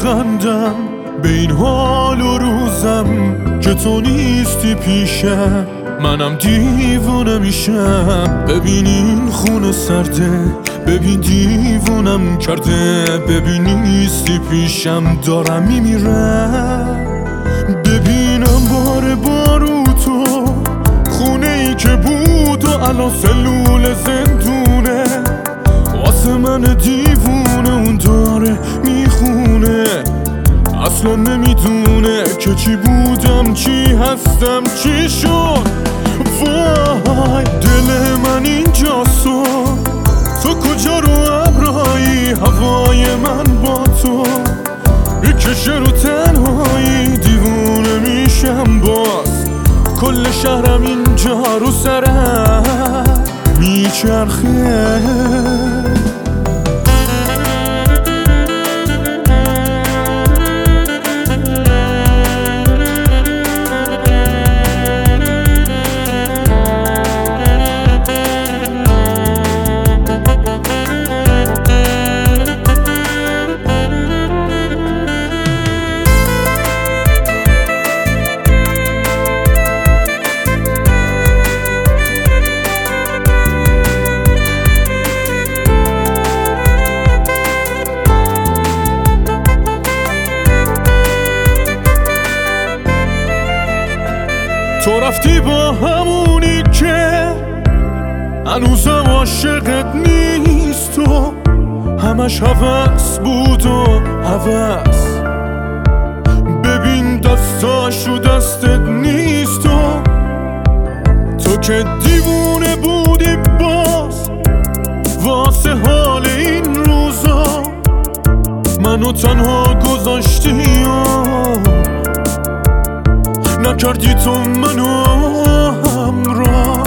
میخندم به این حال و روزم که تو نیستی پیشم. منم دیوونه میشم ببین این خونه سرده، ببین دیوونم کرده، ببین نیستی پیشم دارم میمیرم. ببینم بارو تو خونه ای که بود و الان سلول زندونه، واسه من دیوونه اون داره میخونه. اصلا نمیدونه که چی بودم چی هستم چی شد. وای دل من اینجاست و تو کجا رو ابرایی، هوای من با تو میکشه رو تنهایی. دیوونه میشم باز کل شهرم اینجا رو سرم میچرخه. تو رفتی با همونی که هنوزم عاشقت نیست و همش هوس بود و هوس. ببین دستاش رو دستت نیست و تو که دیوونه بودی باز واسه حال این روزا منو تنها گذاشتی و نکردی تو منو همراه.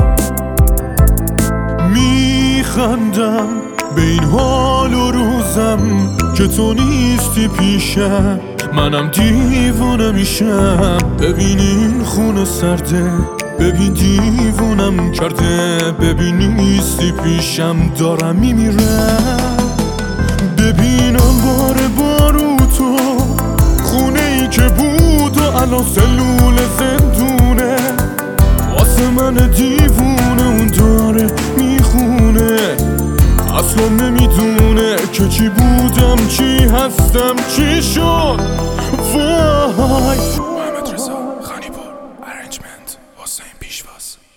میخندم به این حال و روزم که تو نیستی پیشم. منم دیوونه میشم ببین این خونه سرده، ببین دیوونم کرده، ببین نیستی پیشم دارم میمیرم. ببینم بارو تو خونه ای که بود و الان سلول زندونه، واسه من دیوونه اون داره میخونه. اصلا نمیدونه که چی بودم چی هستم چی شد. وای محمد رضا خانیپور ارنجمنت حسین پیشواز.